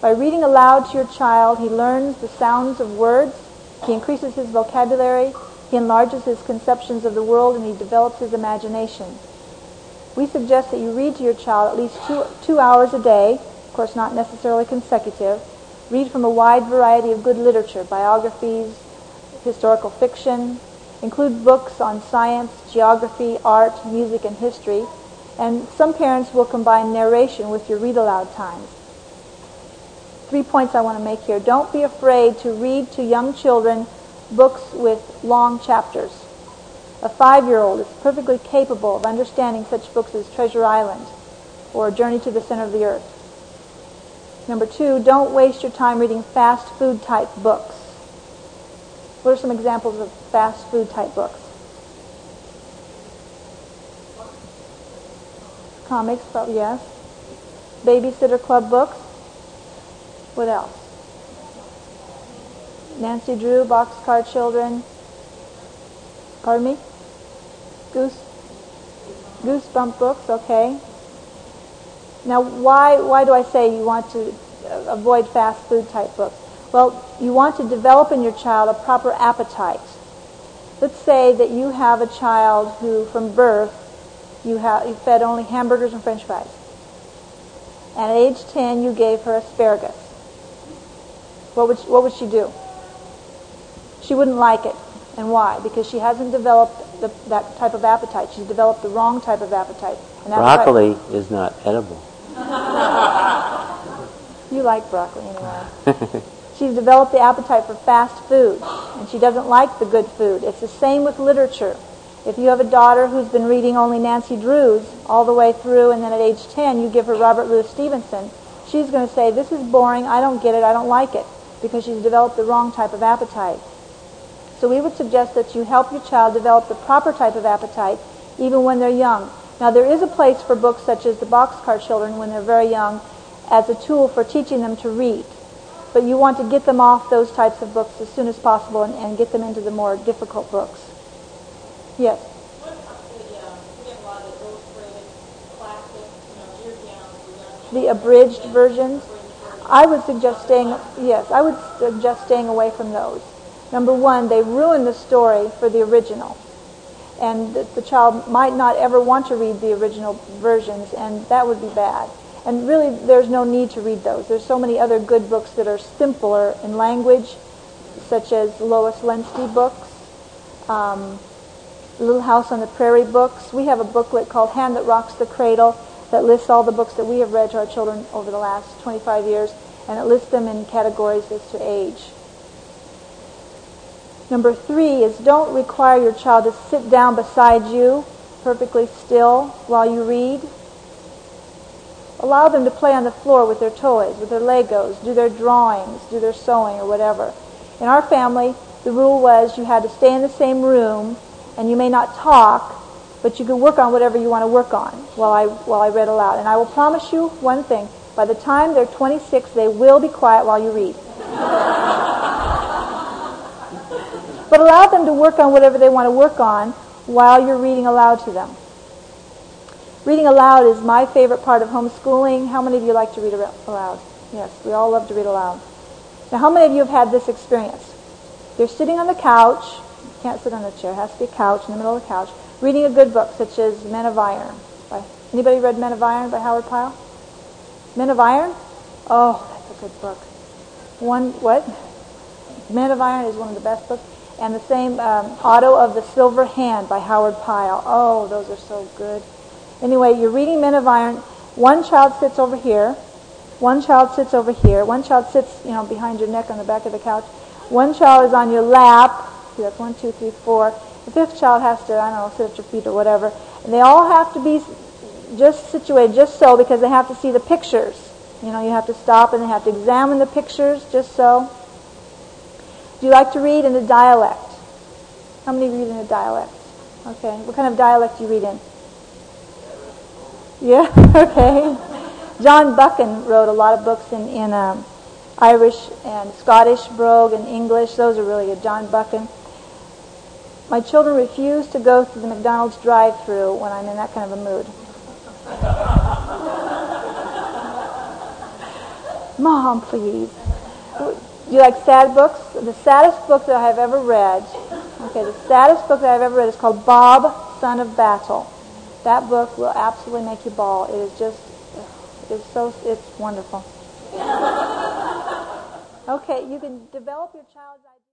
By reading aloud to your child, he learns the sounds of words, he increases his vocabulary, he enlarges his conceptions of the world, and he develops his imagination. We suggest that you read to your child at least 2 hours a day, of course not necessarily consecutive. Read from a wide variety of good literature, biographies, historical fiction. Include books on science, geography, art, music, and history. And some parents will combine narration with your read-aloud times. 3 points I want to make here. Don't be afraid to read to young children books with long chapters. A 5-year-old is perfectly capable of understanding such books as Treasure Island or Journey to the Center of the Earth. Number 2, don't waste your time reading fast food type books. What are some examples of fast food type books? Comics, probably, yes. Babysitter Club books. What else? Nancy Drew, Boxcar Children. Pardon me? Goosebump books, okay. Now, why do I say you want to avoid fast food type books? Well, you want to develop in your child a proper appetite. Let's say that you have a child who, from birth, you fed only hamburgers and French fries. And at age 10, you gave her asparagus. What would she do? She wouldn't like it. And why? Because she hasn't developed that type of appetite. She's developed the wrong type of appetite. Broccoli is not edible. You like broccoli anyway. She's developed the appetite for fast food, and she doesn't like the good food. It's the same with literature. If you have a daughter who's been reading only Nancy Drews all the way through, and then at age 10 you give her Robert Louis Stevenson, she's going to say, this is boring, I don't get it, I don't like it, because she's developed the wrong type of appetite. So we would suggest that you help your child develop the proper type of appetite even when they're young. Now there is a place for books such as the Boxcar Children when they're very young as a tool for teaching them to read. But you want to get them off those types of books as soon as possible and get them into the more difficult books. Yes? What about we have a lot of illustrated classic, The abridged versions? I would suggest staying away from those. Number one, they ruin the story for the original. And the child might not ever want to read the original versions, and that would be bad. And really, there's no need to read those. There's so many other good books that are simpler in language, such as Lois Lenski books, Little House on the Prairie books. We have a booklet called Hand That Rocks the Cradle that lists all the books that we have read to our children over the last 25 years, and it lists them in categories as to age. Number 3 is don't require your child to sit down beside you perfectly still while you read. Allow them to play on the floor with their toys, with their Legos, do their drawings, do their sewing or whatever. In our family, the rule was you had to stay in the same room and you may not talk, but you could work on whatever you want to work on while I read aloud. And I will promise you one thing, by the time they're 26, they will be quiet while you read. But allow them to work on whatever they want to work on while you're reading aloud to them. Reading aloud is my favorite part of homeschooling. How many of you like to read aloud? Yes, we all love to read aloud. Now, how many of you have had this experience? You're sitting on the couch. You can't sit on a chair. It has to be a couch in the middle of the couch. Reading a good book, such as Men of Iron. Anybody read Men of Iron by Howard Pyle? Men of Iron? Oh, that's a good book. Men of Iron is one of the best books. And the same Otto of the Silver Hand by Howard Pyle. Oh, those are so good. Anyway, you're reading Men of Iron. One child sits over here. One child sits over here. One child sits, behind your neck on the back of the couch. One child is on your lap. See, that's 1, 2, 3, 4. The fifth child has to, sit at your feet or whatever. And they all have to be just situated just so, because they have to see the pictures. You have to stop and they have to examine the pictures just so. Do you like to read in a dialect? How many read in a dialect? Okay. What kind of dialect do you read in? Yeah, okay. John Buchan wrote a lot of books in Irish and Scottish brogue and English. Those are really good. John Buchan. My children refuse to go through the McDonald's drive-thru when I'm in that kind of a mood. Mom, please. Do you like sad books? The saddest book that I have ever read, the saddest book that I've ever read is called Bob, Son of Battle. That book will absolutely make you bawl. It is just, it's wonderful. Okay, you can develop your child's idea.